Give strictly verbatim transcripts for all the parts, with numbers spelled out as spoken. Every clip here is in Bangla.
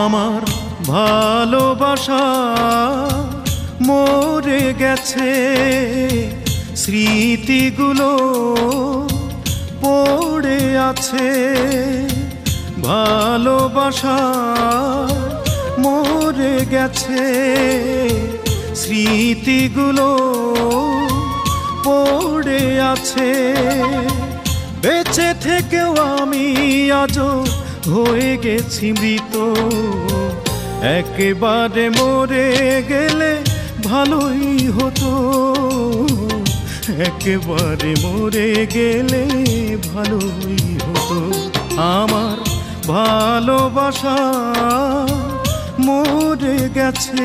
আমার ভালোবাসা মরে গেছে, স্মৃতিগুলো পড়ে আছে। ভালোবাসা মরে গেছে, স্মৃতিগুলো পড়ে আছে। বেঁচে থেকেও আমি আজও হয়ে গেছি মৃত, একেবারে মরে গেলে ভালোই হতো, একেবারে মরে গেলে ভালোই হতো। আমার ভালোবাসা মরে গেছে,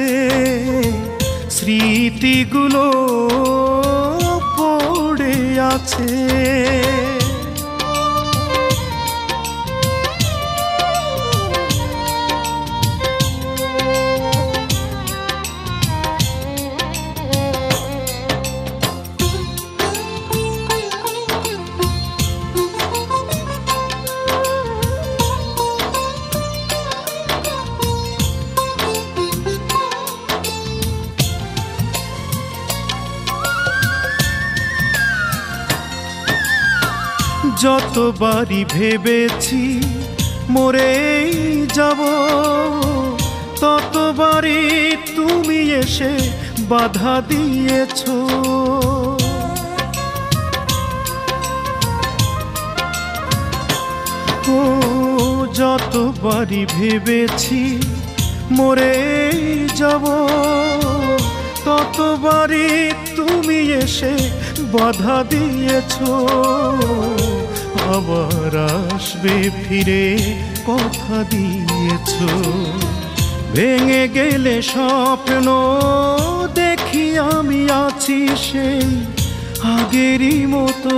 স্মৃতিগুলো পড়ে আছে। যতবারই ভেবেছি মরেই যাব, ততবারই তুমি এসে বাধা দিয়েছো। ও যতবারই ভেবেছি মরেই যাব, ততবারই তুমি এসে বাধা দিয়েছো। আবার আসবে ফিরে কথা দিয়েছো, ভেঙে গেলে স্বপ্ন দেখি আমি আছি সেই আগেরই মতো।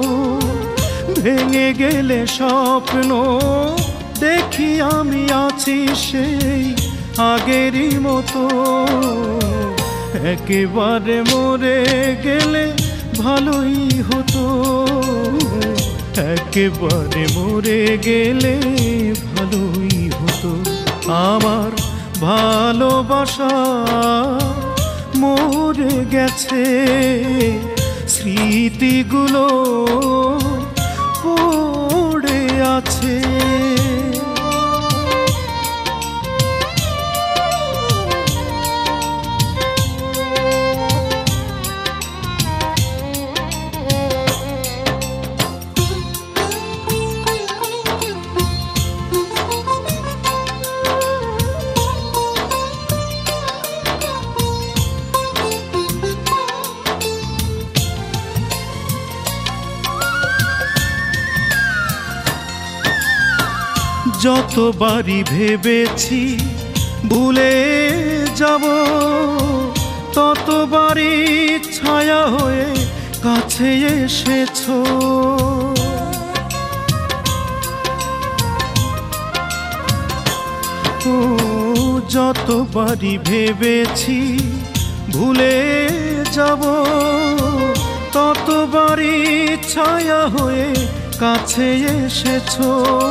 ভেঙে গেলে স্বপ্ন দেখি আমি আছি সেই আগেরই মতো, একেবারে মরে গেলে ভালোই হতো, একেবারে মরে গেলে ভালোই হতো। আমার ভালোবাসা মরে গেছে, স্মৃতিগুলো পড়ে আছে। যতবারই ভেবেছি ভুলে যাব, ততবারই ছায়া হয়ে কাছে এসেছো। ও যতবারই ভেবেছি ভুলে যাব, ততবারই ছায়া হয়ে কাছে এসেছো।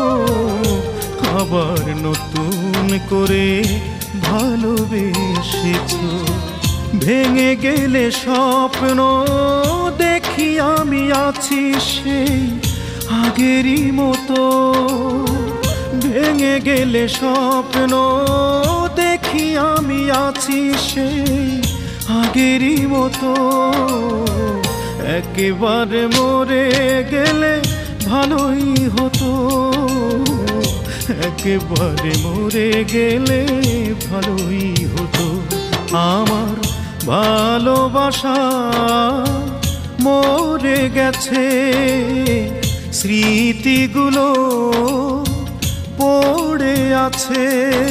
আবার নতুন করে ভালোবেসেছো, ভেঙে গেলে স্বপ্ন দেখি আমি আছি সেই আগেরই মতো। ভেঙে গেলে স্বপ্ন দেখি আমি আছি সেই আগেরই মতো, একেবারে মরে গেলে ভালোই হতো, একেবারে মরে গেলে ভালোই হতো। আমার ভালোবাসা মরে গেছে, স্মৃতিগুলো পড়ে আছে।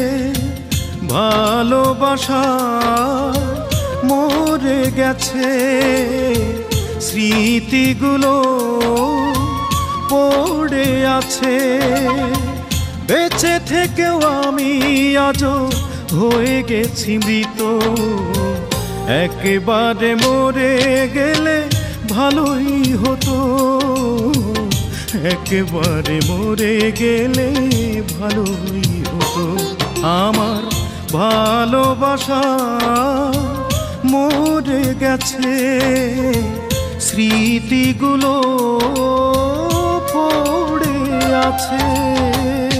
ভালোবাসা মরে গেছে, স্মৃতিগুলো পড়ে আছে। বেঁচে থেকেও আমি আজও হয়ে গেছি মৃত, একেবারে মরে গেলে ভালোই হতো, একেবারে মরে গেলে ভালোই হতো আমার ভালোবাসা মরে গেছে, স্মৃতিগুলো পড়ে আছে।